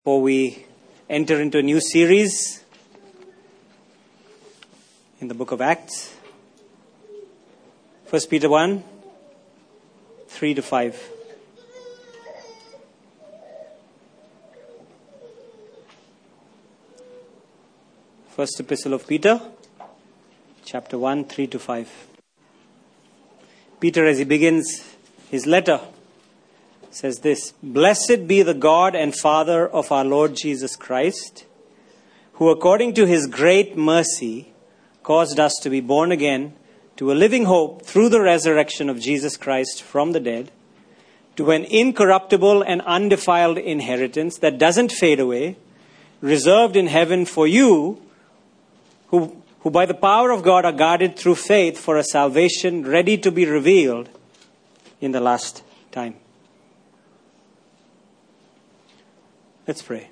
Before we enter into a new series in the book of Acts, 1 Peter 1, 3-5. First Epistle of Peter, chapter 1, 3-5. Peter, as he begins his letter, says this: Blessed be the God and Father of our Lord Jesus Christ, who according to his great mercy caused us to be born again to a living hope through the resurrection of Jesus Christ from the dead, to an incorruptible and undefiled inheritance that doesn't fade away, reserved in heaven for you, who by the power of God are guarded through faith for a salvation ready to be revealed in the last time. Let's pray.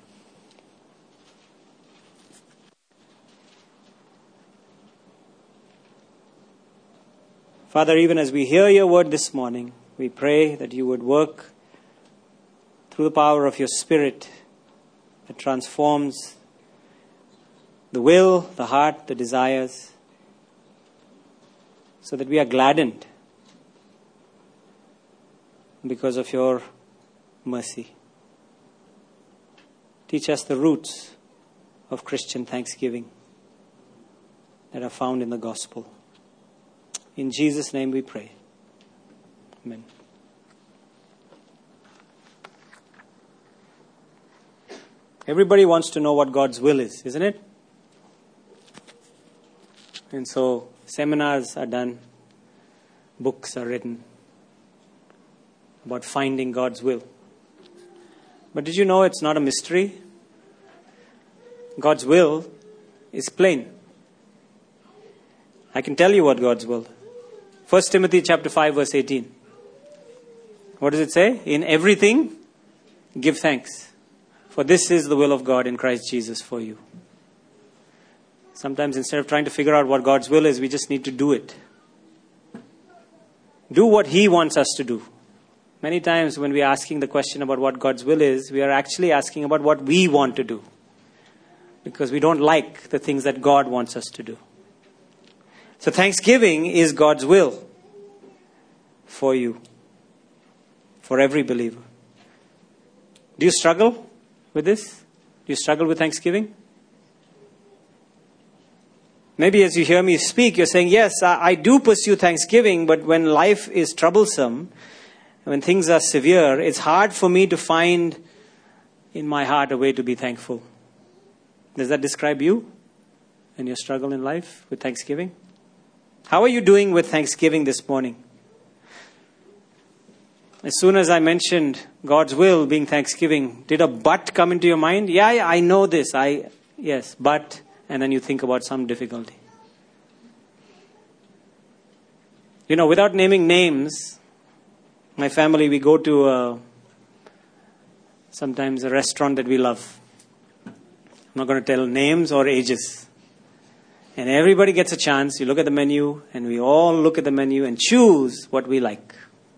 Father, even as we hear your word this morning, we pray that you would work through the power of your Spirit that transforms the will, the heart, the desires, so that we are gladdened because of your mercy. Teach us the roots of Christian thanksgiving that are found in the gospel. In Jesus' name we pray. Amen. Everybody wants to know what God's will is, isn't it? And so seminars are done, books are written about finding God's will. But did you know it's not a mystery? God's will is plain. I can tell you what God's will. 1 Timothy chapter 5 verse 18. What does it say? In everything, give thanks. For this is the will of God in Christ Jesus for you. Sometimes instead of trying to figure out what God's will is, we just need to do it. Do what He wants us to do. Many times when we are asking the question about what God's will is, we are actually asking about what we want to do. Because we don't like the things that God wants us to do. So thanksgiving is God's will for you. For every believer. Do you struggle with this? Do you struggle with thanksgiving? Maybe as you hear me speak, you're saying, yes, I do pursue thanksgiving, but when life is troublesome, when things are severe, it's hard for me to find in my heart a way to be thankful. Does that describe you and your struggle in life with thanksgiving? How are you doing with thanksgiving this morning? As soon as I mentioned God's will being thanksgiving, did a but come into your mind? Yeah, I know this. Yes, but, and then you think about some difficulty. You know, without naming names, my family, we go to sometimes a restaurant that we love. I'm not going to tell names or ages. And everybody gets a chance. You look at the menu and we all look at the menu and choose what we like.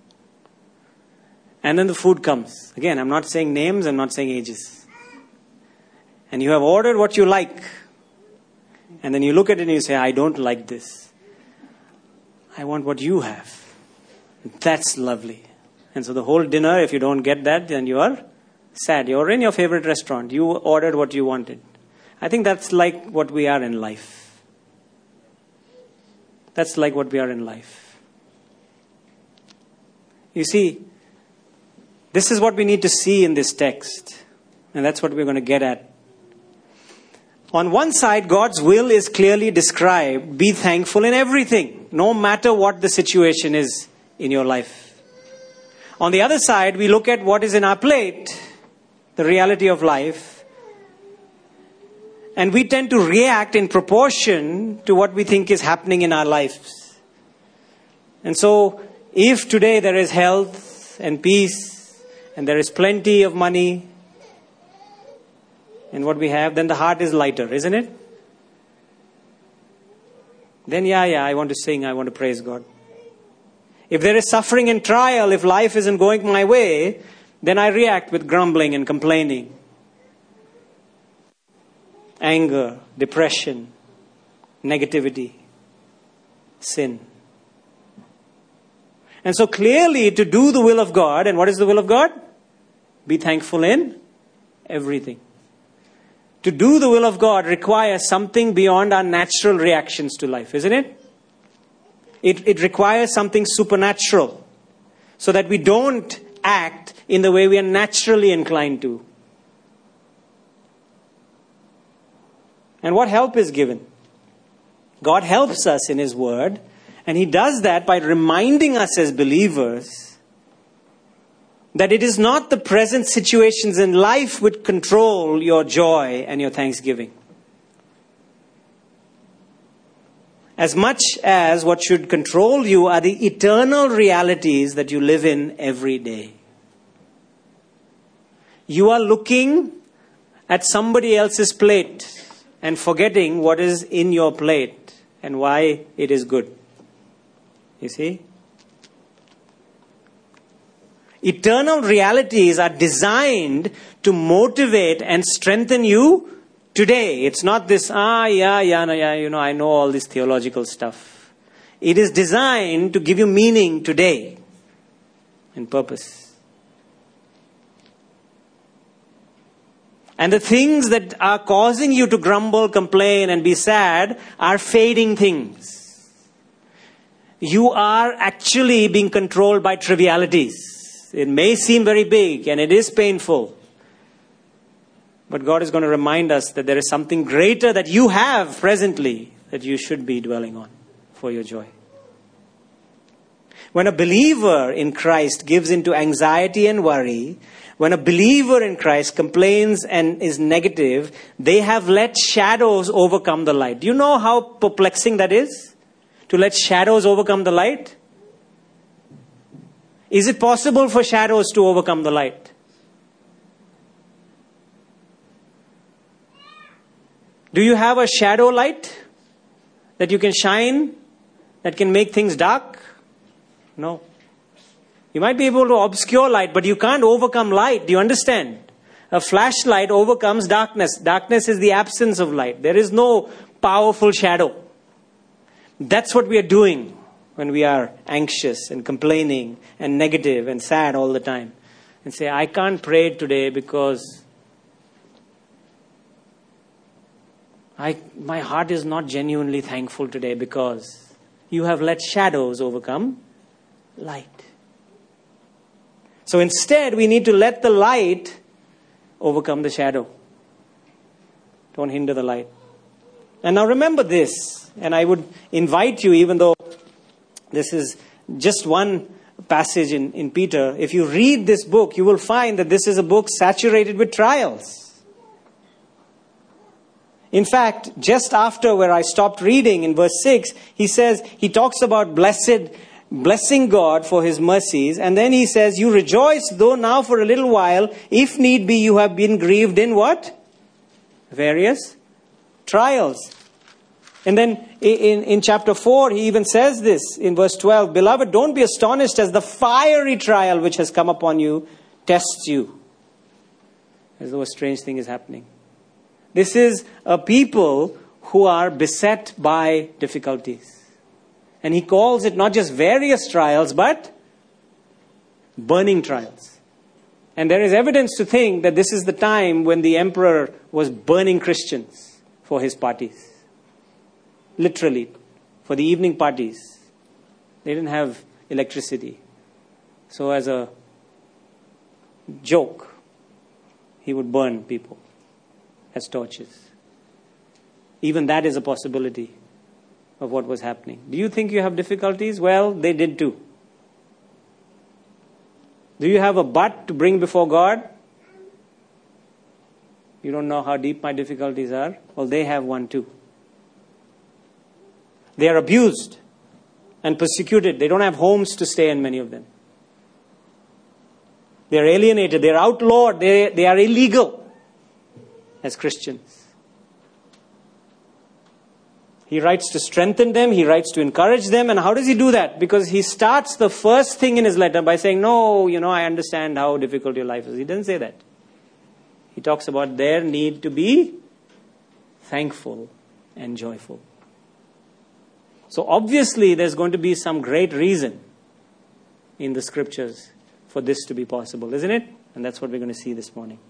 And then the food comes. Again, I'm not saying names, I'm not saying ages. And you have ordered what you like. And then you look at it and you say, I don't like this. I want what you have. That's lovely. And so the whole dinner, if you don't get that, then you are sad. You're in your favorite restaurant. You ordered what you wanted. I think that's like what we are in life. That's like what we are in life. You see, this is what we need to see in this text. And that's what we're going to get at. On one side, God's will is clearly described. Be thankful in everything, no matter what the situation is in your life. On the other side, we look at what is in our plate, the reality of life. And we tend to react in proportion to what we think is happening in our lives. And so, if today there is health and peace, and there is plenty of money, and what we have, then the heart is lighter, isn't it? Then I want to sing, I want to praise God. If there is suffering and trial, if life isn't going my way, then I react with grumbling and complaining. anger, depression, negativity, sin. And so clearly, to do the will of God, and what is the will of God? Be thankful in everything. To do the will of God requires something beyond our natural reactions to life, isn't it? It requires something supernatural, so that we don't act in the way we are naturally inclined to. And what help is given? God helps us in His Word, and He does that by reminding us as believers that it is not the present situations in life which control your joy and your thanksgiving, as much as what should control you are the eternal realities that you live in every day. You are looking at somebody else's plate and forgetting what is in your plate and why it is good. You see? Eternal realities are designed to motivate and strengthen you today. It's not this, I know all this theological stuff. It is designed to give you meaning today and purpose. And the things that are causing you to grumble, complain, and be sad are fading things. You are actually being controlled by trivialities. It may seem very big and it is painful. But God is going to remind us that there is something greater that you have presently that you should be dwelling on for your joy. When a believer in Christ gives into anxiety and worry, when a believer in Christ complains and is negative, they have let shadows overcome the light. Do you know how perplexing that is? To let shadows overcome the light? Is it possible for shadows to overcome the light? Do you have a shadow light that you can shine, that can make things dark? No. You might be able to obscure light, but you can't overcome light. Do you understand? A flashlight overcomes darkness. Darkness is the absence of light. There is no powerful shadow. That's what we are doing when we are anxious and complaining and negative and sad all the time. And say, I can't pray today because my heart is not genuinely thankful today, because you have let shadows overcome light. So instead, we need to let the light overcome the shadow. Don't hinder the light. And now remember this, and I would invite you, even though this is just one passage in Peter, if you read this book, you will find that this is a book saturated with trials. In fact, just after where I stopped reading in verse 6, he talks about blessing God for His mercies. And then he says, you rejoice, though now for a little while, if need be, you have been grieved in what? Various trials. And then in chapter 4, he even says this in verse 12, Beloved, don't be astonished as the fiery trial which has come upon you tests you. As though a strange thing is happening. This is a people who are beset by difficulties. And he calls it not just various trials, but burning trials. And there is evidence to think that this is the time when the emperor was burning Christians for his parties. Literally, for the evening parties. They didn't have electricity. So as a joke, he would burn people as torches. Even that is a possibility of what was happening. Do you think you have difficulties? Well, they did too. Do you have a butt to bring before God? You don't know how deep my difficulties are? Well, they have one too. They are abused and persecuted. They don't have homes to stay in, many of them. They are alienated. They are outlawed. They are illegal as Christians. He writes to strengthen them. He writes to encourage them. And how does he do that? Because he starts the first thing in his letter by saying, no, I understand how difficult your life is. He doesn't say that. He talks about their need to be thankful and joyful. So obviously there's going to be some great reason in the scriptures for this to be possible, isn't it? And that's what we're going to see this morning.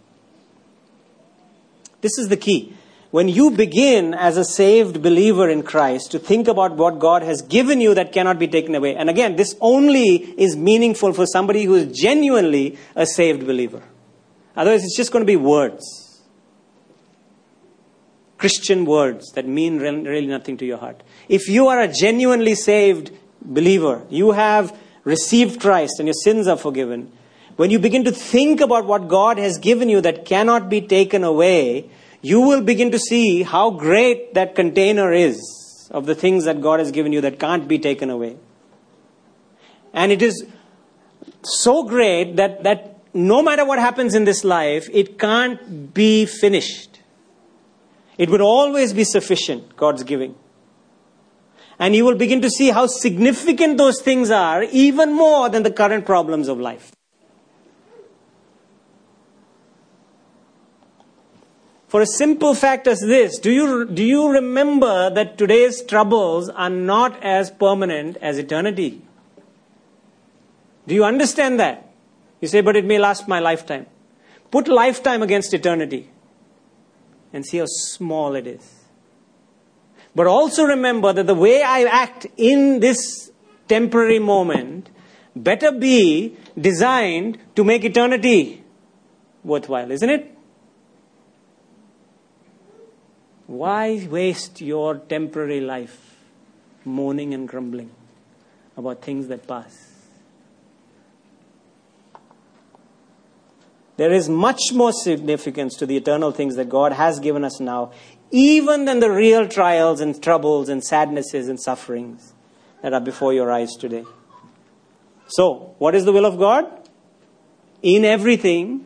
This is the key. When you begin as a saved believer in Christ to think about what God has given you that cannot be taken away. And again, this only is meaningful for somebody who is genuinely a saved believer. Otherwise, it's just going to be words. Christian words that mean really nothing to your heart. If you are a genuinely saved believer, you have received Christ and your sins are forgiven. When you begin to think about what God has given you that cannot be taken away, you will begin to see how great that container is of the things that God has given you that can't be taken away. And it is so great that no matter what happens in this life, it can't be finished. It would always be sufficient, God's giving. And you will begin to see how significant those things are, even more than the current problems of life. For a simple fact as this, do you remember that today's troubles are not as permanent as eternity? Do you understand that? You say, but it may last my lifetime. Put lifetime against eternity and see how small it is. But also remember that the way I act in this temporary moment better be designed to make eternity worthwhile, isn't it? Why waste your temporary life moaning and grumbling about things that pass? There is much more significance to the eternal things that God has given us now, even than the real trials and troubles and sadnesses and sufferings that are before your eyes today. So, what is the will of God? In everything.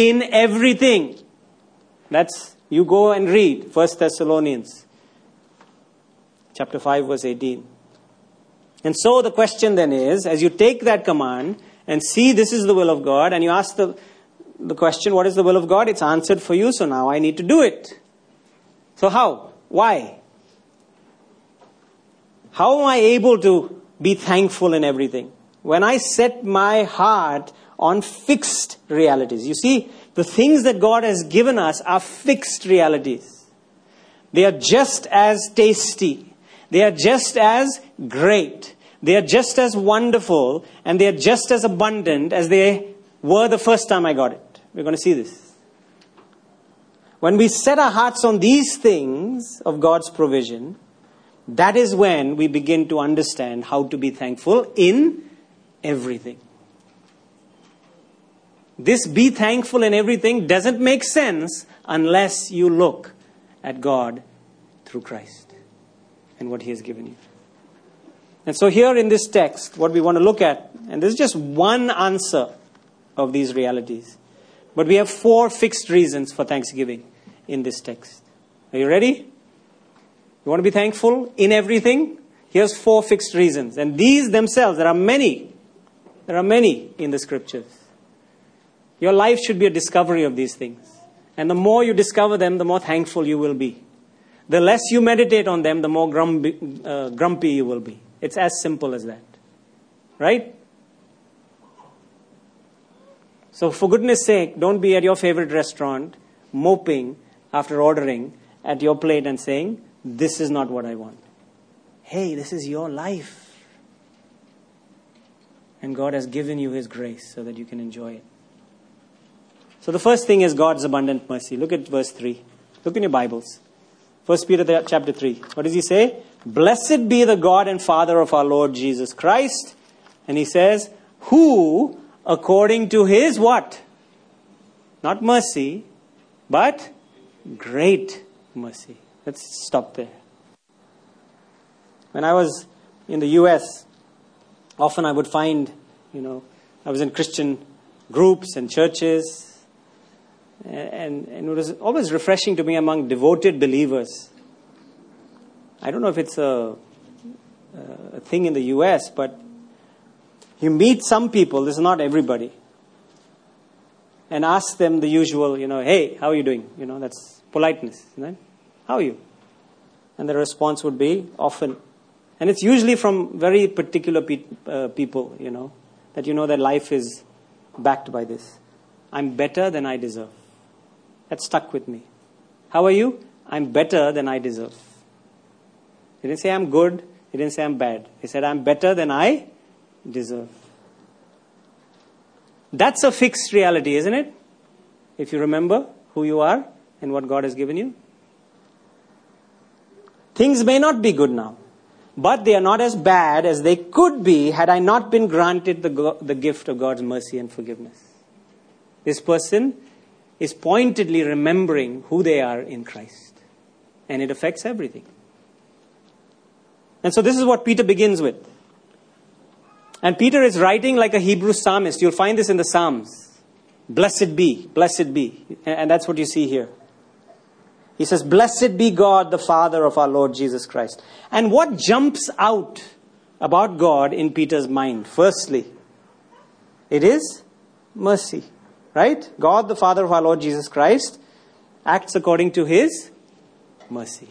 That's, you go and read 1 Thessalonians chapter 5 verse 18. And so the question then is, as you take that command and see this is the will of God, and you ask the question, what is the will of God? It's answered for you, so now I need to do it. So how? Why? How am I able to be thankful in everything? When I set my heart on fixed realities. You see, the things that God has given us are fixed realities. They are just as tasty. They are just as great. They are just as wonderful. And they are just as abundant as they were the first time I got it. We're going to see this. When we set our hearts on these things of God's provision, that is when we begin to understand how to be thankful in everything. This be thankful in everything doesn't make sense unless you look at God through Christ and what He has given you. And so here in this text, what we want to look at, and there's just one answer of these realities, but we have 4 fixed reasons for thanksgiving in this text. Are you ready? You want to be thankful in everything? Here's 4 fixed reasons. And these themselves, there are many in the scriptures. Your life should be a discovery of these things. And the more you discover them, the more thankful you will be. The less you meditate on them, the more grumpy you will be. It's as simple as that. Right? So for goodness sake, don't be at your favorite restaurant moping after ordering at your plate and saying, this is not what I want. Hey, this is your life. And God has given you His grace so that you can enjoy it. So the first thing is God's abundant mercy. Look at verse 3. Look in your Bibles. 1 Peter chapter 3. What does he say? Blessed be the God and Father of our Lord Jesus Christ. And he says, who, according to His what? Not mercy, but great mercy. Let's stop there. When I was in the US, often I would find, I was in Christian groups and churches. And it was always refreshing to me among devoted believers. I don't know if it's a thing in the US, but you meet some people, this is not everybody, and ask them the usual, hey, how are you doing? That's politeness. Isn't it? How are you? And the response would be often. And it's usually from very particular people, that their life is backed by this. I'm better than I deserve. That stuck with me. How are you? I'm better than I deserve. He didn't say I'm good. He didn't say I'm bad. He said I'm better than I deserve. That's a fixed reality, isn't it? If you remember who you are and what God has given you. Things may not be good now, but they are not as bad as they could be had I not been granted the gift of God's mercy and forgiveness. This person is pointedly remembering who they are in Christ. And it affects everything. And so this is what Peter begins with. And Peter is writing like a Hebrew psalmist. You'll find this in the Psalms. Blessed be, blessed be. And that's what you see here. He says, blessed be God, the Father of our Lord Jesus Christ. And what jumps out about God in Peter's mind? Firstly, it is mercy. Right? God, the Father of our Lord Jesus Christ, acts according to His mercy.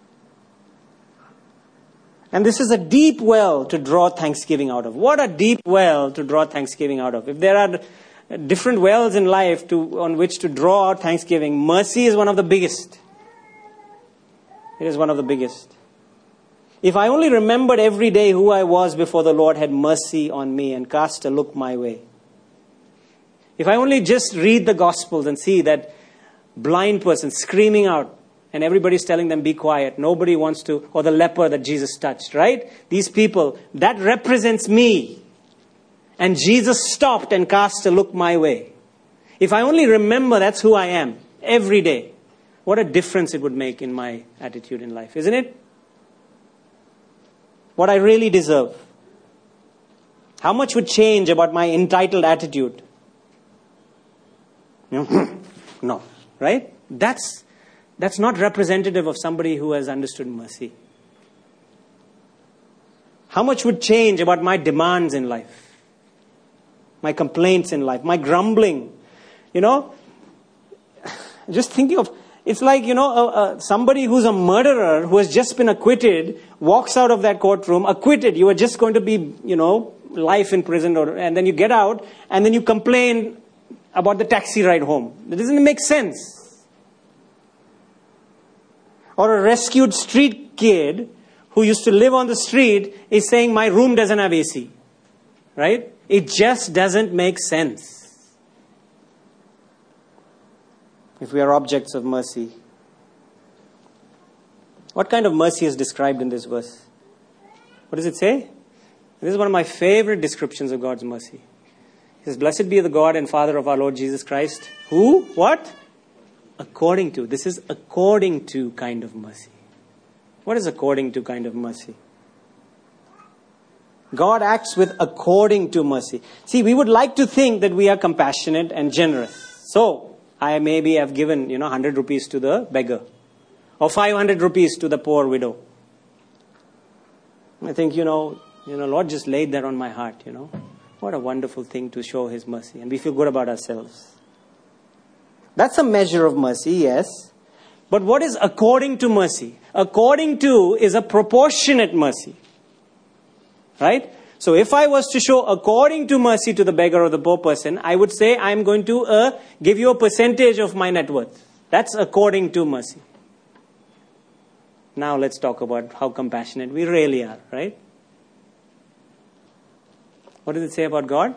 And this is a deep well to draw thanksgiving out of. What a deep well to draw thanksgiving out of. If there are different wells in life on which to draw out thanksgiving, mercy is one of the biggest. It is one of the biggest. If I only remembered every day who I was before the Lord had mercy on me and cast a look my way. If I only just read the Gospels and see that blind person screaming out and everybody's telling them be quiet. Nobody wants to, or the leper that Jesus touched, right? These people, that represents me. And Jesus stopped and cast a look my way. If I only remember that's who I am every day, what a difference it would make in my attitude in life, isn't it? What I really deserve. How much would change about my entitled attitude? No, right? That's not representative of somebody who has understood mercy. How much would change about my demands in life? My complaints in life, my grumbling. Just thinking of, it's like, somebody who's a murderer who has just been acquitted, walks out of that courtroom, acquitted. You are just going to be, life in prison, and then you get out, and then you complain about the taxi ride home. That doesn't make sense. Or a rescued street kid who used to live on the street is saying, my room doesn't have AC. Right? It just doesn't make sense. If we are objects of mercy. What kind of mercy is described in this verse? What does it say? This is one of my favorite descriptions of God's mercy. He says, blessed be the God and Father of our Lord Jesus Christ. Who? What? According to. This is according to kind of mercy. What is according to kind of mercy? God acts with according to mercy. See, we would like to think that we are compassionate and generous. So, I maybe have given, 100 rupees to the beggar. Or 500 rupees to the poor widow. I think, Lord just laid that on my heart, What a wonderful thing to show His mercy. And we feel good about ourselves. That's a measure of mercy, yes. But what is according to mercy? According to is a proportionate mercy. Right? So if I was to show according to mercy to the beggar or the poor person, I would say I'm going to give you a percentage of my net worth. That's according to mercy. Now let's talk about how compassionate we really are, right? What does it say about God?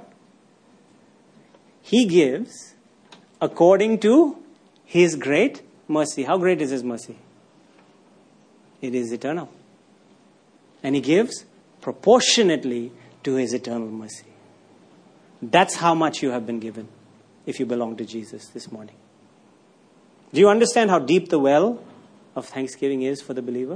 He gives according to His great mercy. How great is His mercy? It is eternal. And He gives proportionately to His eternal mercy. That's how much you have been given if you belong to Jesus this morning. Do you understand how deep the well of thanksgiving is for the believer?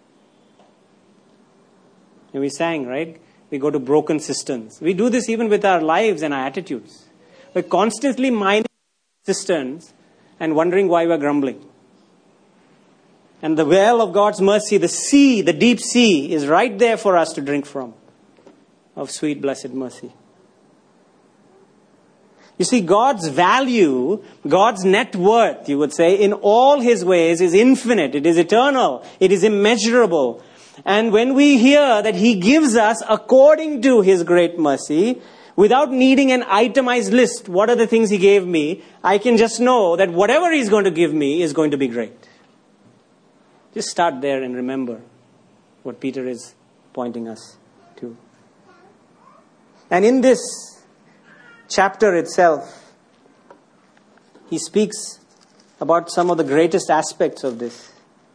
And we sang, right? We go to broken cisterns. We do this even with our lives and our attitudes. We're constantly mining cisterns and wondering why we're grumbling. And the well of God's mercy, the sea, the deep sea, is right there for us to drink from. Of sweet, blessed mercy. You see, God's value, God's net worth, you would say, in all His ways is infinite. It is eternal. It is immeasurable. And when we hear that He gives us according to His great mercy, without needing an itemized list, what are the things He gave me, I can just know that whatever He's going to give me is going to be great. Just start there and remember what Peter is pointing us to. And in this chapter itself, he speaks about some of the greatest aspects of this.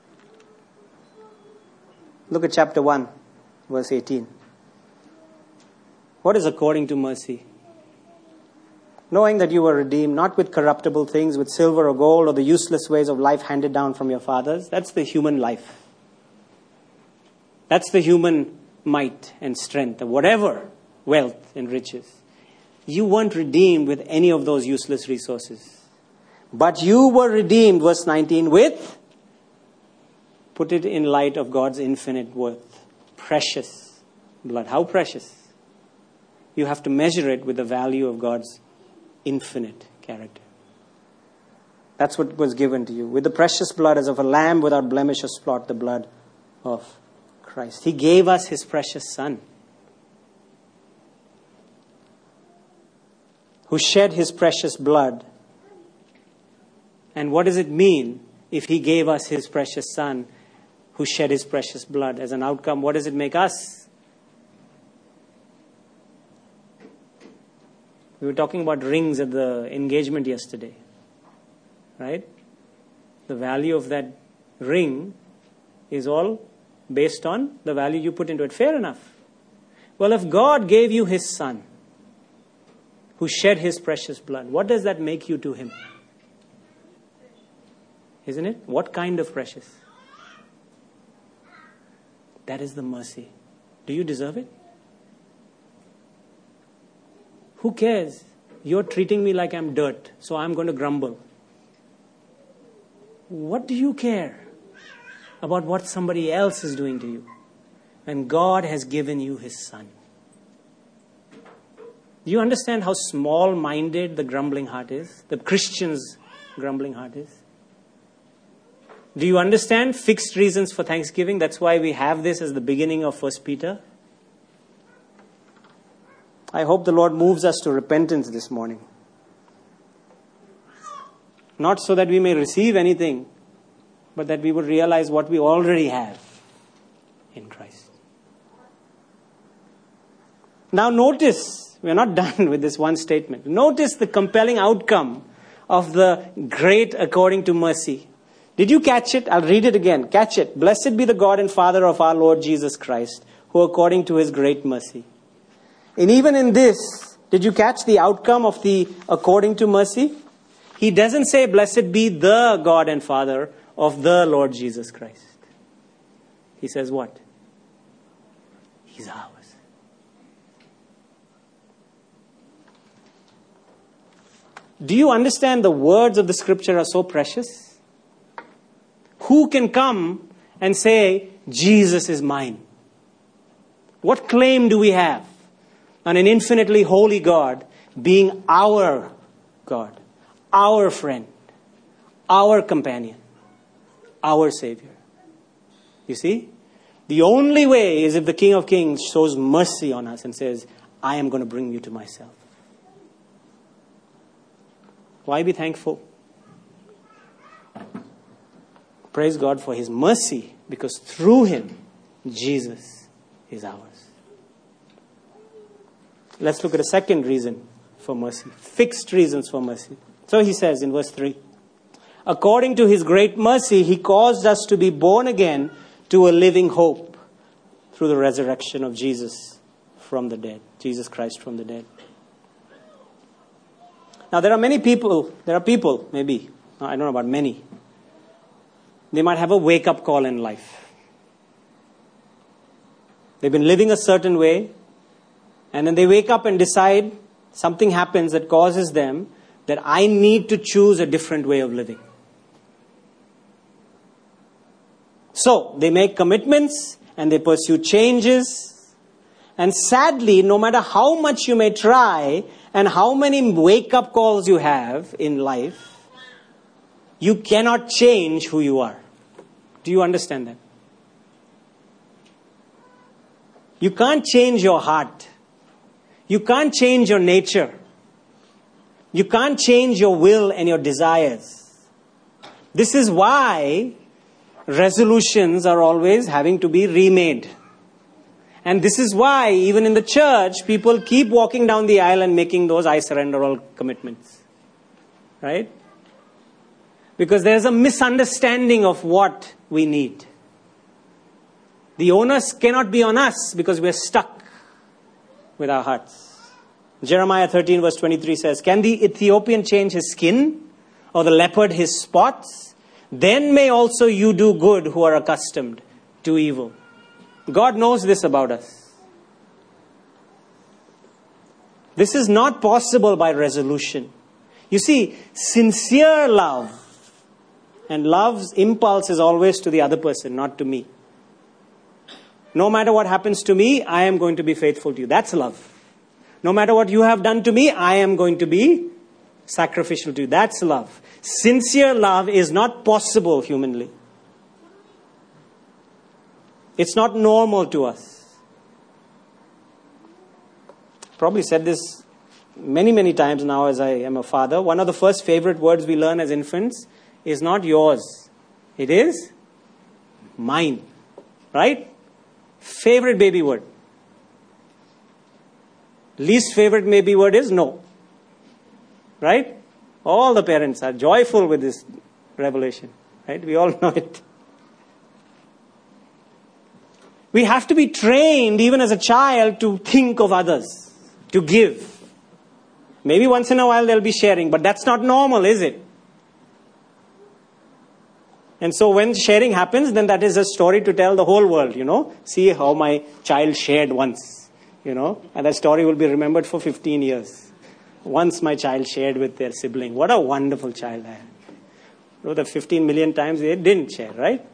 Look at chapter 1, verse 18. What is according to mercy? Knowing that you were redeemed, not with corruptible things, with silver or gold, or the useless ways of life handed down from your fathers. That's the human life. That's the human might and strength, of whatever wealth and riches. You weren't redeemed with any of those useless resources. But you were redeemed, verse 19, with, put it in light of God's infinite worth, precious blood. How precious? You have to measure it with the value of God's infinite character. That's what was given to you. With the precious blood as of a lamb without blemish or spot, the blood of Christ. He gave us His precious Son, who shed His precious blood. And what does it mean if He gave us His precious Son, who shed His precious blood? As an outcome, what does it make us? We were talking about rings at the engagement yesterday, right? The value of that ring is all based on the value you put into it. Fair enough. Well, if God gave you His Son, who shed His precious blood, what does that make you to Him? Isn't it? What kind of precious? That is the mercy. Do you deserve it? Who cares? You're treating me like I'm dirt, so I'm going to grumble. What do you care about what somebody else is doing to you? And God has given you His Son. Do you understand how small-minded the grumbling heart is? The Christian's grumbling heart is? Do you understand fixed reasons for thanksgiving? That's why we have this as the beginning of 1 Peter. I hope the Lord moves us to repentance this morning. Not so that we may receive anything, but that we would realize what we already have in Christ. Now notice, we are not done with this one statement. Notice the compelling outcome of the great according to mercy. Did you catch it? I'll read it again. Catch it. Blessed be the God and Father of our Lord Jesus Christ, who according to His great mercy. And even in this, did you catch the outcome of the according to mercy? He doesn't say, blessed be the God and Father of the Lord Jesus Christ. He says what? He's ours. Do you understand the words of the Scripture are so precious? Who can come and say, Jesus is mine? What claim do we have on an infinitely holy God being our God, our friend, our companion, our Savior? You see? The only way is if the King of Kings shows mercy on us and says, I am going to bring you to myself. Why be thankful? Praise God for His mercy, because through Him, Jesus is ours. Let's look at a second reason for mercy. Fixed reasons for mercy. So he says in verse 3, according to His great mercy, He caused us to be born again to a living hope through the resurrection of Jesus from the dead. Jesus Christ from the dead. Now there are people, maybe, I don't know about many. They might have a wake-up call in life. They've been living a certain way, and then they wake up and decide something happens that causes them that I need to choose a different way of living. So they make commitments and they pursue changes. And sadly, no matter how much you may try and how many wake-up calls you have in life, you cannot change who you are. Do you understand that? You can't change your heart. You can't change your nature. You can't change your will and your desires. This is why resolutions are always having to be remade. And this is why, even in the church, people keep walking down the aisle and making those I surrender all commitments. Right? Because there's a misunderstanding of what we need. The onus cannot be on us because we're stuck with our hearts. Jeremiah 13 verse 23 says, "Can the Ethiopian change his skin, or the leopard his spots? Then may also you do good who are accustomed to evil." God knows this about us. This is not possible by resolution. You see, sincere love, and love's impulse is always to the other person, not to me. No matter what happens to me, I am going to be faithful to you. That's love. No matter what you have done to me, I am going to be sacrificial to you. That's love. Sincere love is not possible humanly. It's not normal to us. Probably said this many times now as I am a father. One of the first favorite words we learn as infants is not yours. It is mine. Right? Favorite baby word. Least favorite baby word is no. Right? All the parents are joyful with this revelation. Right? We all know it. We have to be trained, even as a child, to think of others, to give. Maybe once in a while they'll be sharing, but that's not normal, is it? And so when sharing happens, then that is a story to tell the whole world, See how my child shared once, And that story will be remembered for 15 years. Once my child shared with their sibling. What a wonderful child I had. The 15 million times they didn't share, right?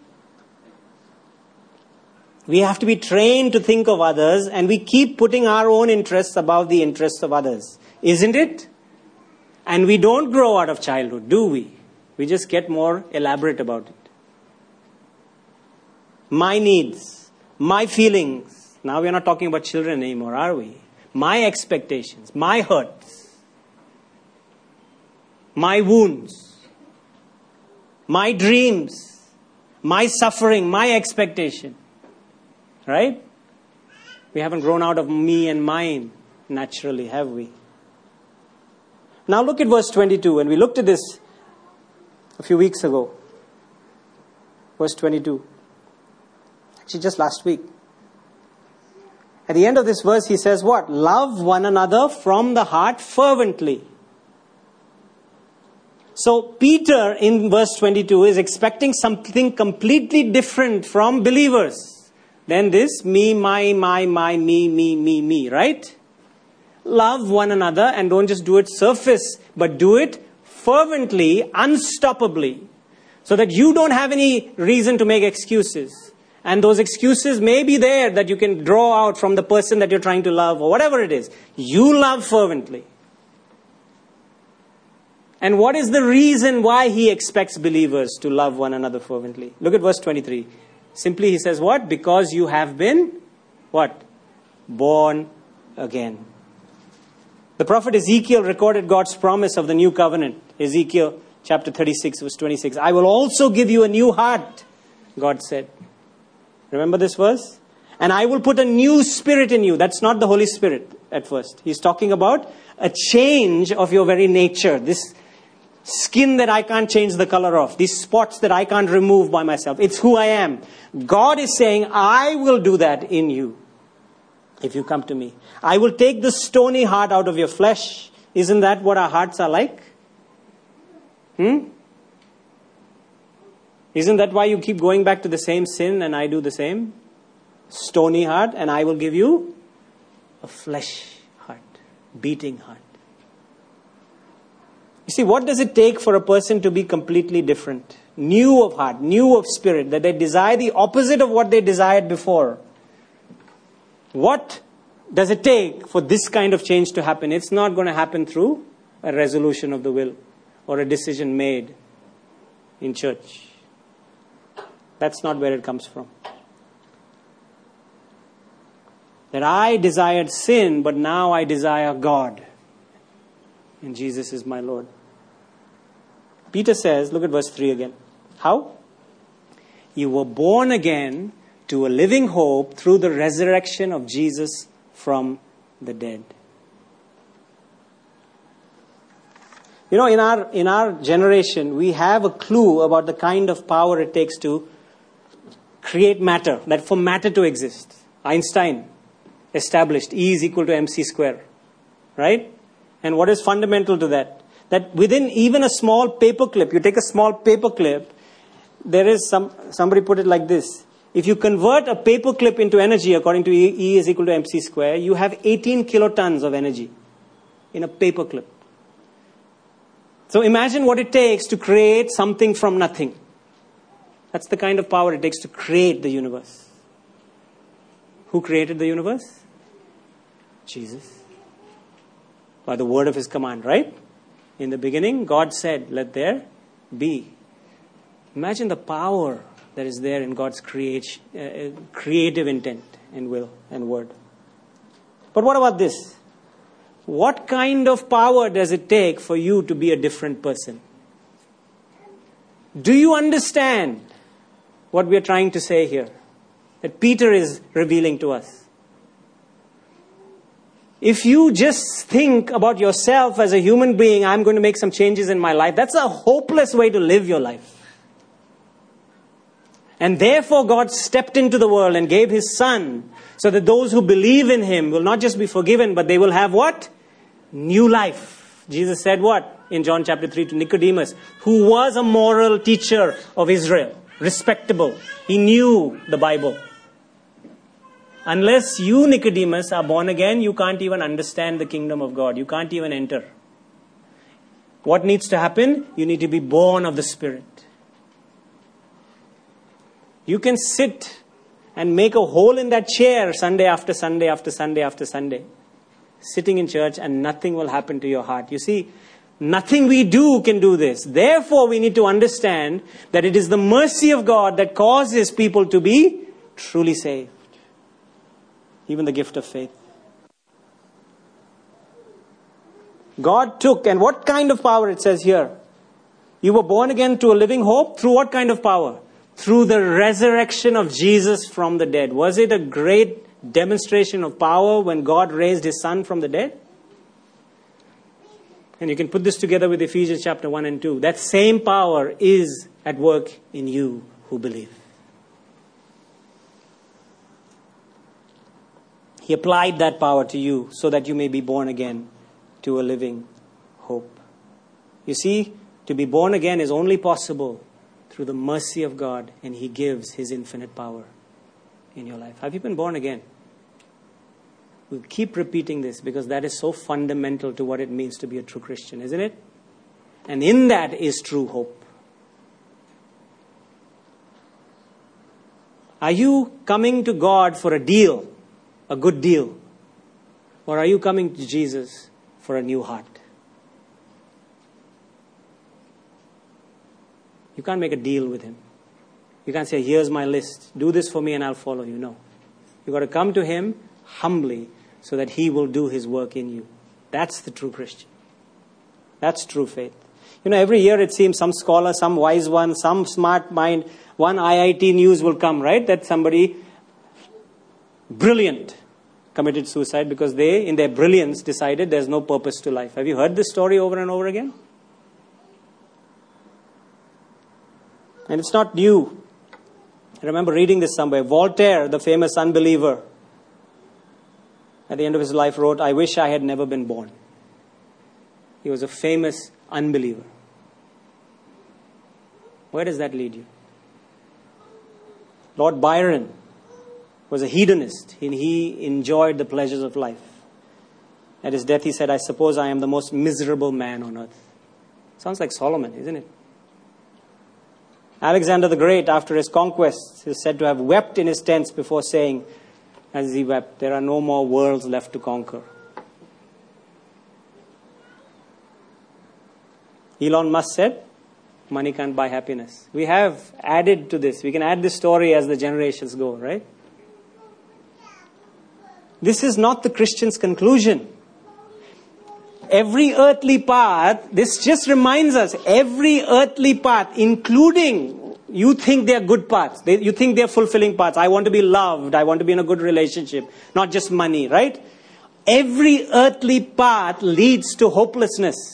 We have to be trained to think of others, and we keep putting our own interests above the interests of others. Isn't it? And we don't grow out of childhood, do we? We just get more elaborate about it. My needs, my feelings. Now we're not talking about children anymore, are we? My expectations, my hurts, my wounds, my dreams, my suffering, my expectation. Right? We haven't grown out of me and mine naturally, have we? Now look at verse 22. And we looked at this a few weeks ago. Verse 22. Actually, just last week. At the end of this verse, he says what? Love one another from the heart fervently. So Peter in verse 22 is expecting something completely different from believers. Then this, me, my, me, right? Love one another, and don't just do it surface, but do it fervently, unstoppably, so that you don't have any reason to make excuses. And those excuses may be there that you can draw out from the person that you're trying to love, or whatever it is. You love fervently. And what is the reason why he expects believers to love one another fervently? Look at verse 23. Simply he says what? Because you have been, what? Born again. The prophet Ezekiel recorded God's promise of the new covenant. Ezekiel chapter 36 verse 26. I will also give you a new heart, God said. Remember this verse? And I will put a new spirit in you. That's not the Holy Spirit at first. He's talking about a change of your very nature. This skin that I can't change the color of. These spots that I can't remove by myself. It's who I am. God is saying, I will do that in you. If you come to me. I will take the stony heart out of your flesh. Isn't that what our hearts are like? Isn't that why you keep going back to the same sin and I do the same? Stony heart, and I will give you a flesh heart. Beating heart. You see, what does it take for a person to be completely different? New of heart, new of spirit, that they desire the opposite of what they desired before. What does it take for this kind of change to happen? It's not going to happen through a resolution of the will or a decision made in church. That's not where it comes from. That I desired sin, but now I desire God. And Jesus is my Lord. Peter says, look at verse 3 again. How? You were born again to a living hope through the resurrection of Jesus from the dead. You know, in our generation, we have a clue about the kind of power it takes to create matter, that for matter to exist. Einstein established E is equal to mc square, right? And what is fundamental to that? That within even a small paper clip, you take a small paper clip, there is somebody put it like this. If you convert a paper clip into energy according to E is equal to mc square, you have 18 kilotons of energy in a paper clip. So imagine what it takes to create something from nothing. That's the kind of power it takes to create the universe. Who created the universe? Jesus. By the word of his command, right? In the beginning, God said, let there be. Imagine the power that is there in God's creative intent and will and word. But what about this? What kind of power does it take for you to be a different person? Do you understand what we are trying to say here? That Peter is revealing to us. If you just think about yourself as a human being, I'm going to make some changes in my life, that's a hopeless way to live your life. And therefore God stepped into the world and gave his son so that those who believe in him will not just be forgiven, but they will have what? New life. Jesus said what? In John chapter 3 to Nicodemus, who was a moral teacher of Israel. Respectable. He knew the Bible. Unless you, Nicodemus, are born again, you can't even understand the kingdom of God. You can't even enter. What needs to happen? You need to be born of the Spirit. You can sit and make a hole in that chair Sunday after Sunday after Sunday after Sunday, sitting in church, and nothing will happen to your heart. You see, nothing we do can do this. Therefore, we need to understand that it is the mercy of God that causes people to be truly saved. Even the gift of faith. God took, and what kind of power it says here? You were born again to a living hope through what kind of power? Through the resurrection of Jesus from the dead. Was it a great demonstration of power when God raised his son from the dead? And you can put this together with Ephesians chapter 1 and 2. That same power is at work in you who believe. He applied that power to you so that you may be born again to a living hope. You see, to be born again is only possible through the mercy of God, and he gives his infinite power in your life. Have you been born again? We'll keep repeating this because that is so fundamental to what it means to be a true Christian, isn't it? And in that is true hope. Are you coming to God for a deal? A good deal? Or are you coming to Jesus for a new heart? You can't make a deal with him. You can't say, here's my list. Do this for me and I'll follow you. No. You've got to come to him humbly so that he will do his work in you. That's the true Christian. That's true faith. You know, every year it seems some scholar, some wise one, some smart mind, one IIT news will come, right? That somebody brilliant committed suicide because they, in their brilliance, decided there's no purpose to life. Have you heard this story over and over again? And it's not new. I remember reading this somewhere. Voltaire, the famous unbeliever, at the end of his life wrote, I wish I had never been born. He was a famous unbeliever. Where does that lead you? Lord Byron was a hedonist, and he enjoyed the pleasures of life. At his death, he said, I suppose I am the most miserable man on earth. Sounds like Solomon, isn't it? Alexander the Great, after his conquests, is said to have wept in his tents before saying, as he wept. There are no more worlds left to conquer. Elon Musk said, money can't buy happiness. We have added to this. We can add this story as the generations go, right? This is not the Christian's conclusion. Every earthly path, this just reminds us, every earthly path, including, you think they're good paths. You think they're fulfilling paths. I want to be loved. I want to be in a good relationship. Not just money, right? Every earthly path leads to hopelessness.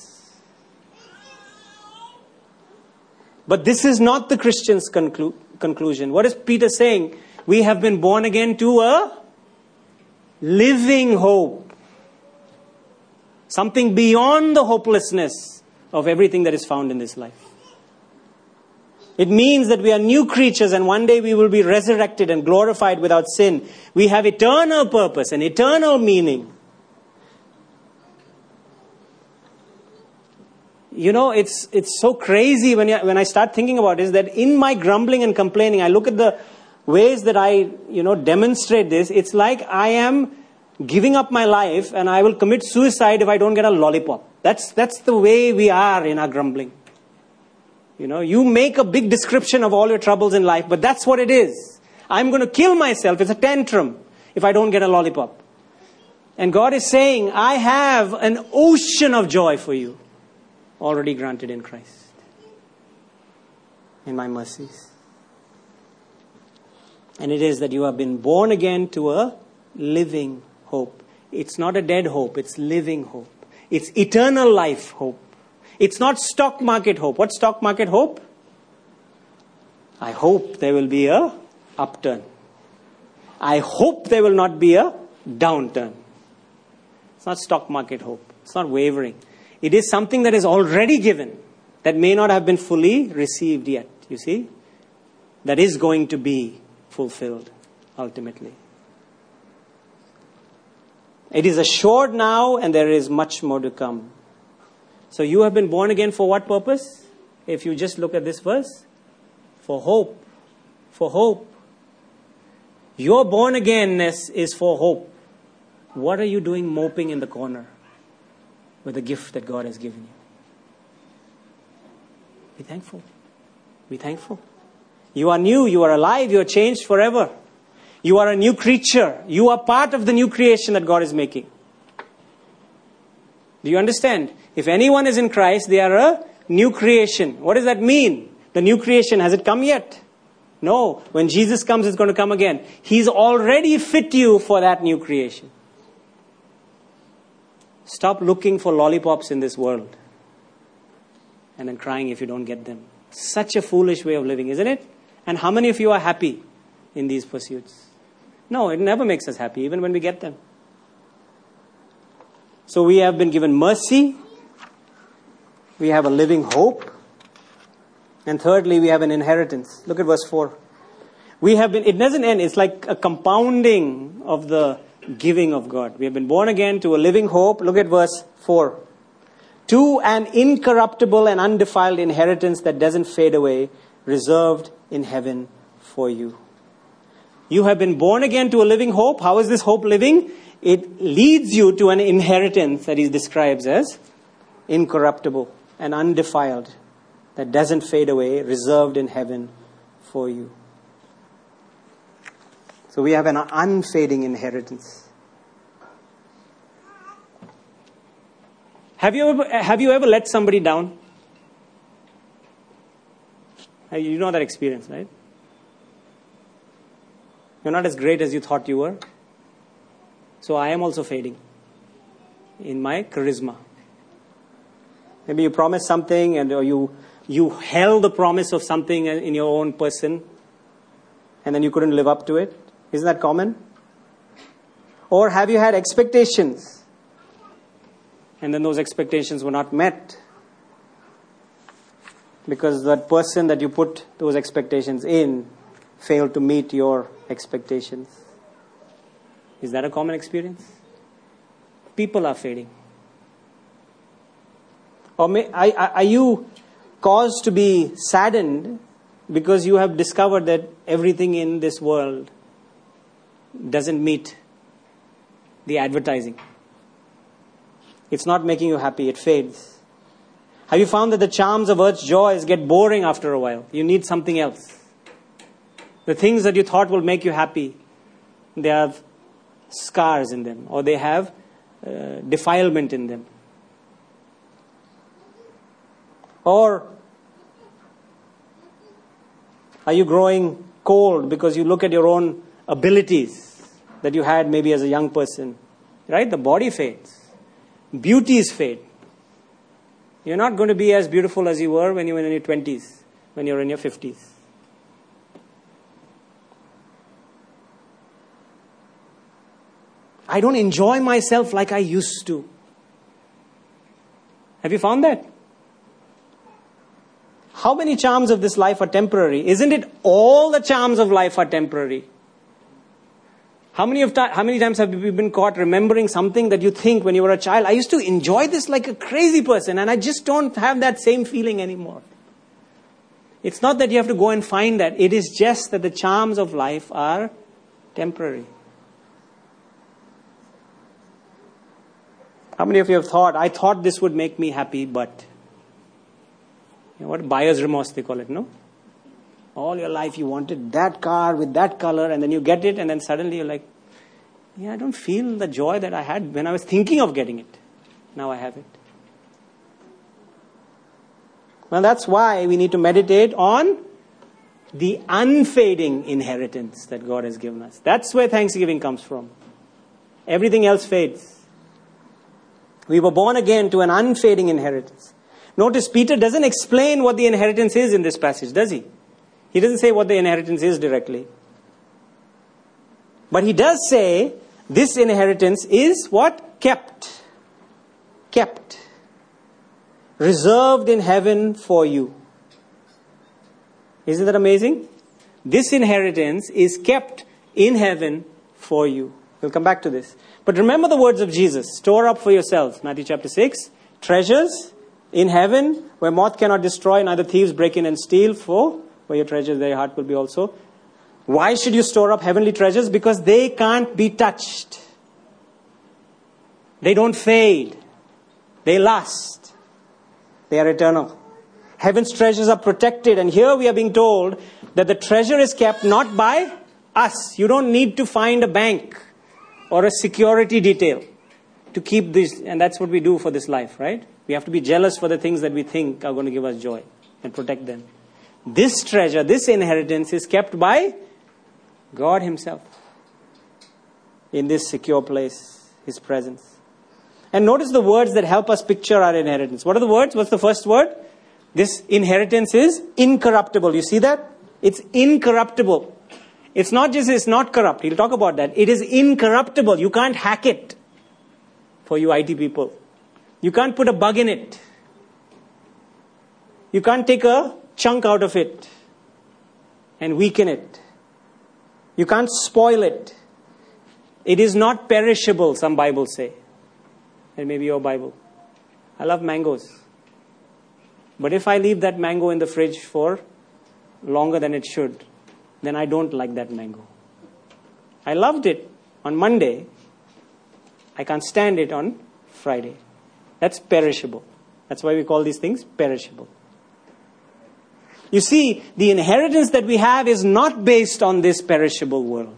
But this is not the Christian's conclusion. What is Peter saying? We have been born again to a living hope. Something beyond the hopelessness of everything that is found in this life. It means that we are new creatures and one day we will be resurrected and glorified without sin. We have eternal purpose and eternal meaning. You know, it's so crazy when I start thinking about it, is that in my grumbling and complaining, I look at the ways that I, demonstrate this. It's like I am giving up my life and I will commit suicide if I don't get a lollipop. That's the way we are in our grumbling. You make a big description of all your troubles in life, but that's what it is. I'm going to kill myself. It's a tantrum if I don't get a lollipop. And God is saying, I have an ocean of joy for you, already granted in Christ, in my mercies. And it is that you have been born again to a living hope. It's not a dead hope, it's living hope. It's eternal life hope. It's not stock market hope. What's stock market hope? I hope there will be a upturn. I hope there will not be a downturn. It's not stock market hope. It's not wavering. It is something that is already given, that may not have been fully received yet, you see? That is going to be fulfilled ultimately. It is assured now and there is much more to come. So you have been born again for what purpose? If you just look at this verse, for hope. For hope. Your born againness is for hope. What are you doing moping in the corner with the gift that God has given you? Be thankful. Be thankful. You are new, you are alive, you are changed forever. You are a new creature. You are part of the new creation that God is making. Do you understand? If anyone is in Christ, they are a new creation. What does that mean? The new creation, has it come yet? No. When Jesus comes, it's going to come again. He's already fit you for that new creation. Stop looking for lollipops in this world and then crying if you don't get them. Such a foolish way of living, isn't it? And how many of you are happy in these pursuits? No, it never makes us happy, even when we get them. So we have been given mercy. We have a living hope. And thirdly, we have an inheritance. Look at verse 4. We have been, it doesn't end. It's like a compounding of the giving of God. We have been born again to a living hope. Look at verse 4. To an incorruptible and undefiled inheritance that doesn't fade away, reserved in heaven for you. You have been born again to a living hope. How is this hope living? It leads you to an inheritance that he describes as incorruptible and undefiled, that doesn't fade away, reserved in heaven for you. So we have an unfading inheritance. Have you ever let somebody down? You know that experience, right? You're not as great as you thought you were. So I am also fading in my charisma. Maybe you promised something or you held the promise of something in your own person and then you couldn't live up to it. Isn't that common? Or have you had expectations and then those expectations were not met because that person that you put those expectations in failed to meet your expectations? Is that a common experience? People are fading. Or are you caused to be saddened because you have discovered that everything in this world doesn't meet the advertising. It's not making you happy. It fades. Have you found that the charms of earth's joys get boring after a while? You need something else. The things that you thought will make you happy, they have scars in them, or they have defilement in them. Or are you growing cold because you look at your own abilities that you had maybe as a young person? Right? The body fades. Beauties fade. You're not going to be as beautiful as you were when you were in your 20s, when you're in your 50s. I don't enjoy myself like I used to. Have you found that? How many charms of this life are temporary? Isn't it all the charms of life are temporary? How many times have you been caught remembering something that you think when you were a child, I used to enjoy this like a crazy person and I just don't have that same feeling anymore. It's not that you have to go and find that. It is just that the charms of life are temporary. How many of you have thought, I thought this would make me happy, but... You know what? Buyer's remorse, they call it, no? All your life you wanted that car with that color, and then you get it, and then suddenly you're like, yeah, I don't feel the joy that I had when I was thinking of getting it. Now I have it. Well, that's why we need to meditate on the unfading inheritance that God has given us. That's where thanksgiving comes from. Everything else fades. We were born again to an unfading inheritance. Notice Peter doesn't explain what the inheritance is in this passage, does he? He doesn't say what the inheritance is directly. But he does say this inheritance is what? Kept. Kept. Reserved in heaven for you. Isn't that amazing? This inheritance is kept in heaven for you. We'll come back to this. But remember the words of Jesus. Store up for yourselves. Matthew chapter 6. Treasures in heaven where moth cannot destroy, neither thieves break in and steal. For where your treasures, there your heart will be also. Why should you store up heavenly treasures? Because they can't be touched. They don't fade. They last. They are eternal. Heaven's treasures are protected. And here we are being told that the treasure is kept not by us. You don't need to find a bank or a security detail to keep this. And that's what we do for this life, right? We have to be jealous for the things that we think are going to give us joy and protect them. This treasure, this inheritance is kept by God Himself in this secure place, His presence. And notice the words that help us picture our inheritance. What are the words? What's the first word? This inheritance is incorruptible. You see that? It's incorruptible. It's not just it's not corrupt. He'll talk about that. It is incorruptible. You can't hack it. For you IT people. You can't put a bug in it. You can't take a chunk out of it and weaken it. You can't spoil it. It is not perishable, some Bibles say. And maybe your Bible. I love mangoes. But if I leave that mango in the fridge for longer than it should, then I don't like that mango. I loved it on Monday. I can't stand it on Friday. That's perishable. That's why we call these things perishable. You see, the inheritance that we have is not based on this perishable world.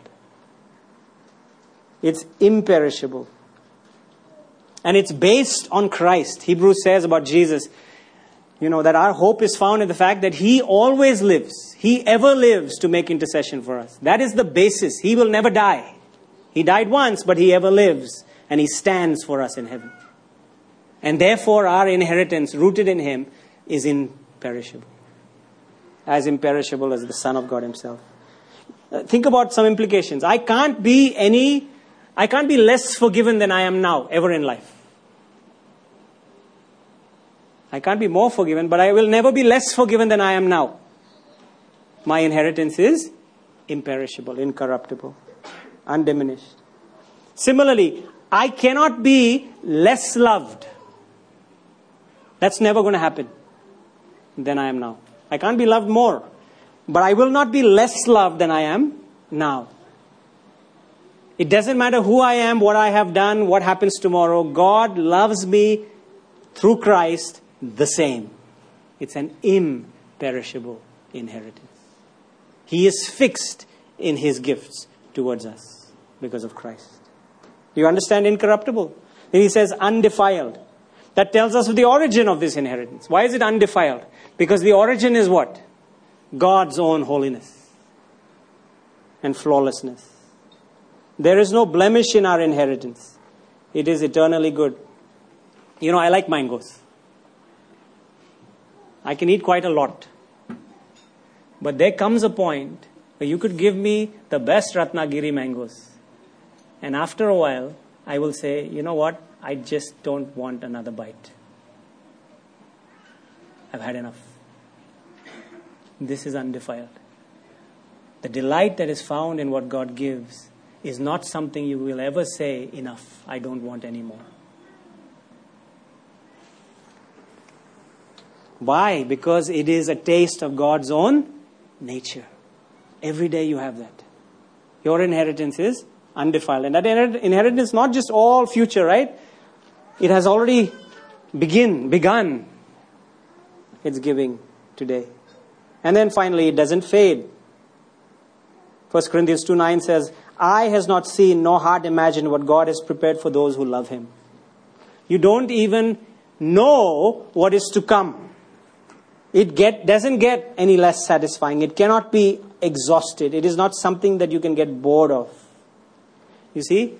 It's imperishable. And it's based on Christ. Hebrews says about Jesus, that our hope is found in the fact that He always lives. He ever lives to make intercession for us. That is the basis. He will never die. He died once, but He ever lives. And He stands for us in heaven. And therefore our inheritance rooted in Him is imperishable. As imperishable as the Son of God Himself. Think about some implications. I can't be less forgiven than I am now, ever in life. I can't be more forgiven, but I will never be less forgiven than I am now. My inheritance is imperishable, incorruptible, undiminished. Similarly, I cannot be less loved. That's never going to happen than I am now. I can't be loved more. But I will not be less loved than I am now. It doesn't matter who I am, what I have done, what happens tomorrow. God loves me through Christ the same. It's an imperishable inheritance. He is fixed in His gifts towards us because of Christ. Do you understand incorruptible? Then He says undefiled. That tells us of the origin of this inheritance. Why is it undefiled? Because the origin is what? God's own holiness and flawlessness. There is no blemish in our inheritance. It is eternally good. You know, I like mangoes. I can eat quite a lot. But there comes a point where you could give me the best Ratnagiri mangoes. And after a while, I will say, you know what? I just don't want another bite. I've had enough. This is undefiled. The delight that is found in what God gives is not something you will ever say, enough, I don't want any more. Why? Because it is a taste of God's own nature. Every day you have that. Your inheritance is undefiled. And that inheritance is not just all future, right? It has already begun its giving today. And then finally, it doesn't fade. 1 Corinthians 2:9 says, eye has not seen, nor heart imagined what God has prepared for those who love Him. You don't even know what is to come. It doesn't get any less satisfying. It cannot be exhausted. It is not something that you can get bored of. You see?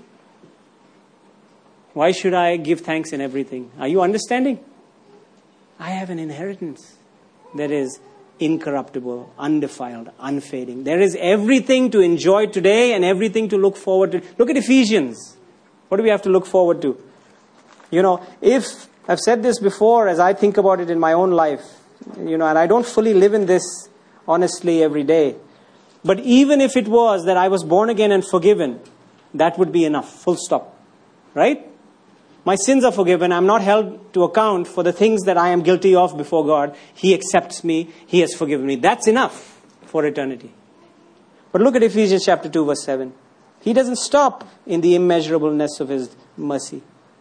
Why should I give thanks in everything? Are you understanding? I have an inheritance that is incorruptible, undefiled, unfading. There is everything to enjoy today and everything to look forward to. Look at Ephesians. What do we have to look forward to? You know, if I've said this before as I think about it in my own life, you know, and I don't fully live in this honestly every day. But even if it was that I was born again and forgiven, that would be enough. Full stop. Right? My sins are forgiven. I'm not held to account for the things that I am guilty of before God. He accepts me. He has forgiven me. That's enough for eternity. But look at Ephesians chapter 2 verse 7. He doesn't stop in the immeasurableness of His mercy.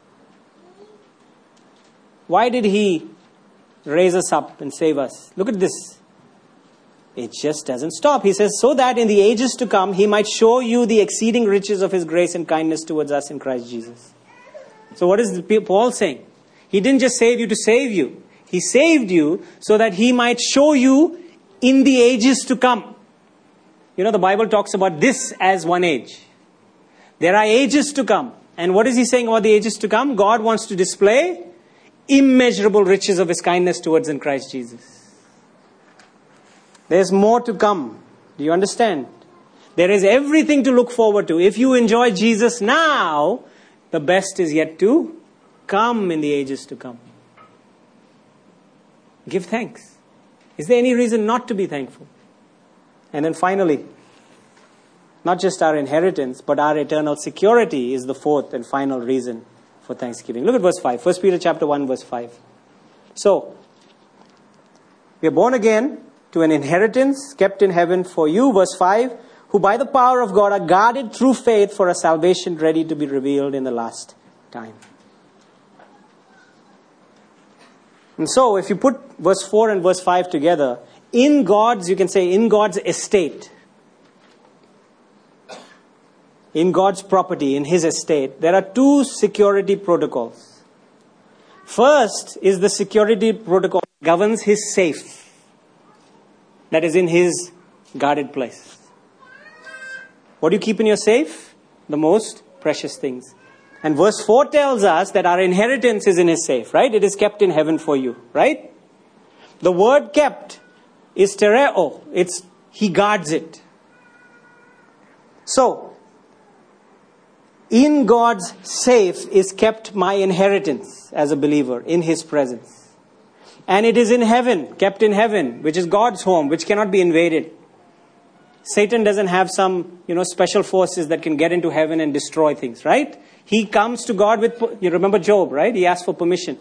Why did He raise us up and save us? Look at this. It just doesn't stop. He says, so that in the ages to come, He might show you the exceeding riches of His grace and kindness towards us in Christ Jesus. So what is Paul saying? He didn't just save you to save you. He saved you so that He might show you in the ages to come. You know, the Bible talks about this as one age. There are ages to come. And what is He saying about the ages to come? God wants to display immeasurable riches of His kindness towards in Christ Jesus. There's more to come. Do you understand? There is everything to look forward to. If you enjoy Jesus now, the best is yet to come in the ages to come. Give thanks. Is there any reason not to be thankful? And then finally, not just our inheritance, but our eternal security is the fourth and final reason for thanksgiving. Look at verse 5. 1 Peter chapter 1 verse 5. So, we are born again to an inheritance kept in heaven for you, verse 5, who by the power of God are guarded through faith for a salvation ready to be revealed in the last time. And so, if you put verse 4 and verse 5 together, in God's, you can say, in God's estate, in God's property, in His estate, there are two security protocols. First is the security protocol that governs His safe, that is in His guarded place. What do you keep in your safe? The most precious things. And verse 4 tells us that our inheritance is in His safe, right? It is kept in heaven for you, right? The word kept is tereo. He guards it. So, in God's safe is kept my inheritance as a believer in His presence. And it is in heaven, kept in heaven, which is God's home, which cannot be invaded. Satan doesn't have some, special forces that can get into heaven and destroy things, right? He comes to God with, you remember Job, right? He asked for permission.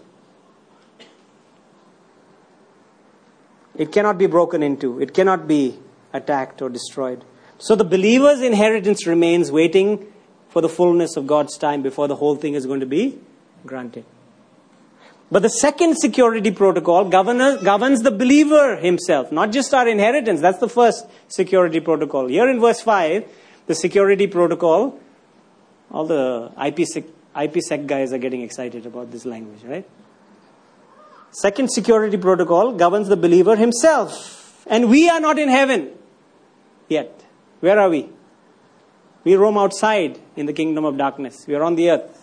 It cannot be broken into. It cannot be attacked or destroyed. So the believer's inheritance remains waiting for the fullness of God's time before the whole thing is going to be granted. But the second security protocol governs the believer himself, not just our inheritance. That's the first security protocol. Here in verse 5, the security protocol, all the IPsec guys are getting excited about this language, right? Second security protocol governs the believer himself. And we are not in heaven yet. Where are we? We roam outside in the kingdom of darkness. We are on the earth.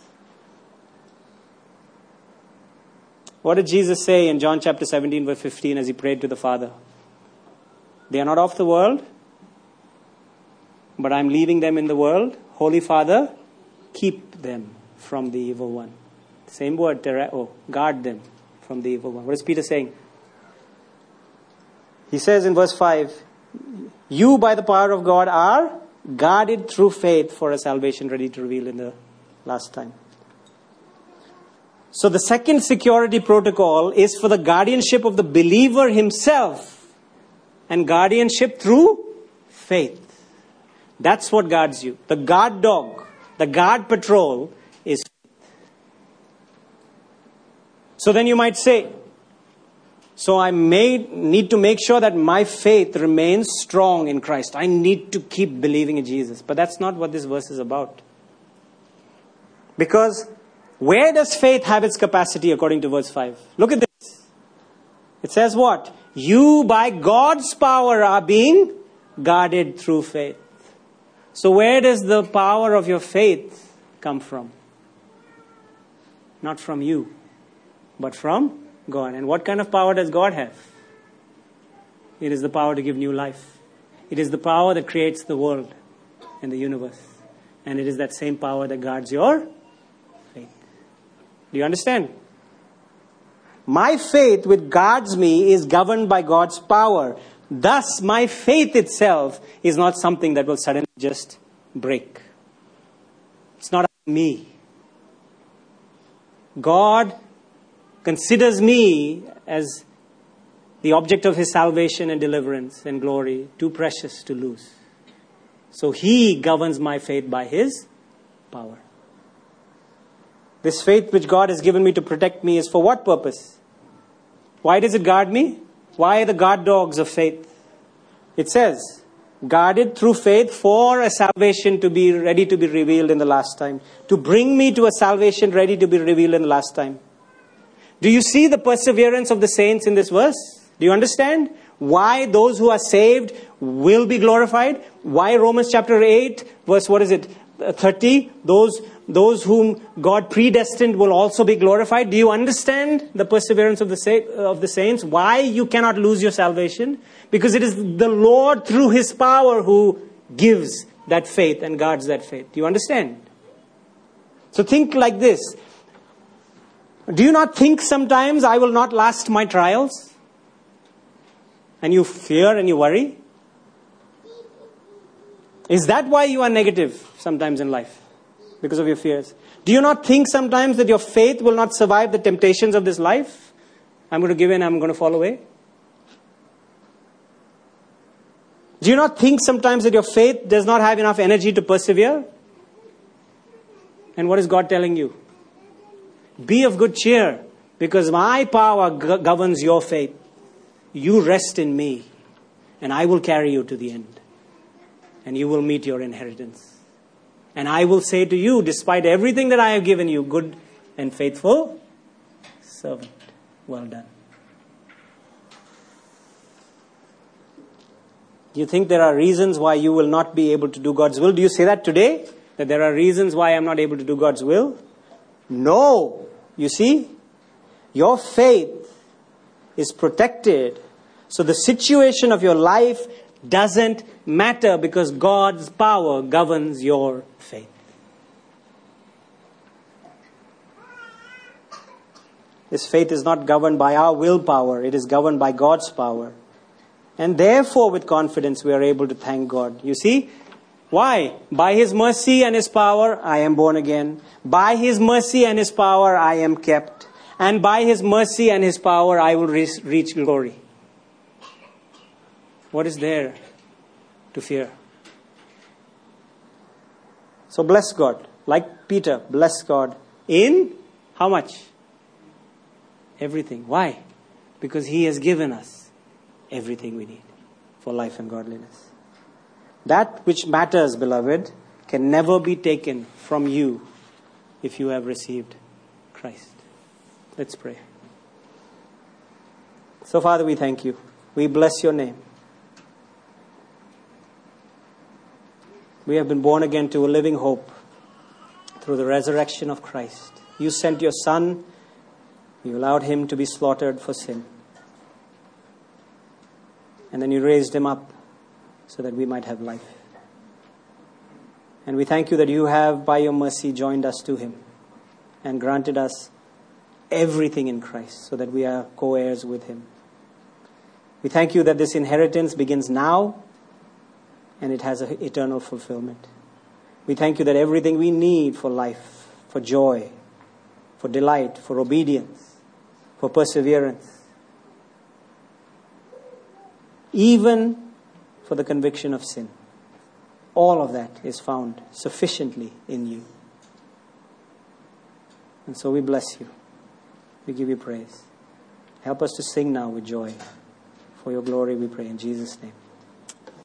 What did Jesus say in John chapter 17 verse 15 as he prayed to the Father? They are not of the world, but I am leaving them in the world. Holy Father, keep them from the evil one. Same word, guard them from the evil one. What is Peter saying? He says in verse 5, you by the power of God are guarded through faith for a salvation ready to reveal in the last time. So the second security protocol is for the guardianship of the believer himself, and guardianship through faith. That's what guards you. The guard dog, the guard patrol is faith. So then you might say, so I need to make sure that my faith remains strong in Christ. I need to keep believing in Jesus. But that's not what this verse is about. Because where does faith have its capacity according to verse 5? Look at this. It says what? You by God's power are being guarded through faith. So where does the power of your faith come from? Not from you, but from God. And what kind of power does God have? It is the power to give new life. It is the power that creates the world and the universe. And it is that same power that guards your faith. Do you understand? My faith which guards me is governed by God's power. Thus, my faith itself is not something that will suddenly just break. It's not me. God considers me as the object of His salvation and deliverance and glory, too precious to lose. So He governs my faith by His power. This faith which God has given me to protect me is for what purpose? Why does it guard me? Why the guard dogs of faith? It says, guarded through faith for a salvation to be ready to be revealed in the last time. To bring me to a salvation ready to be revealed in the last time. Do you see the perseverance of the saints in this verse? Do you understand why those who are saved will be glorified? Why Romans chapter 8 verse 30? Those whom God predestined will also be glorified. Do you understand the perseverance of the saints? Why you cannot lose your salvation? Because it is the Lord through His power who gives that faith and guards that faith. Do you understand? So think like this. Do you not think sometimes I will not last my trials? And you fear and you worry? Is that why you are negative sometimes in life? Because of your fears? Do you not think sometimes that your faith will not survive the temptations of this life? I'm going to give in, I'm going to fall away. Do you not think sometimes that your faith does not have enough energy to persevere? And what is God telling you? Be of good cheer, because my power governs your faith. You rest in me, and I will carry you to the end. And you will meet your inheritance. And I will say to you, despite everything that I have given you, good and faithful servant, well done. Do you think there are reasons why you will not be able to do God's will? Do you say that today? That there are reasons why I'm not able to do God's will? No. You see, your faith is protected. So the situation of your life doesn't matter because God's power governs your faith. This faith is not governed by our willpower. It is governed by God's power. And therefore, with confidence, we are able to thank God. You see? Why? By His mercy and His power, I am born again. By His mercy and His power, I am kept. And by His mercy and His power, I will reach glory. What is there to fear? So bless God. Like Peter, bless God in how much? Everything. Why? Because He has given us everything we need for life and godliness. That which matters, beloved, can never be taken from you if you have received Christ. Let's pray. So, Father, we thank you. We bless your name. We have been born again to a living hope through the resurrection of Christ. You sent your Son. You allowed Him to be slaughtered for sin. And then you raised Him up so that we might have life. And we thank you that you have, by your mercy, joined us to Him and granted us everything in Christ so that we are co-heirs with Him. We thank you that this inheritance begins now and it has an eternal fulfillment. We thank you that everything we need for life, for joy, for delight, for obedience, for perseverance, even for the conviction of sin, all of that is found sufficiently in you. And so we bless you. We give you praise. Help us to sing now with joy. For your glory we pray in Jesus' name.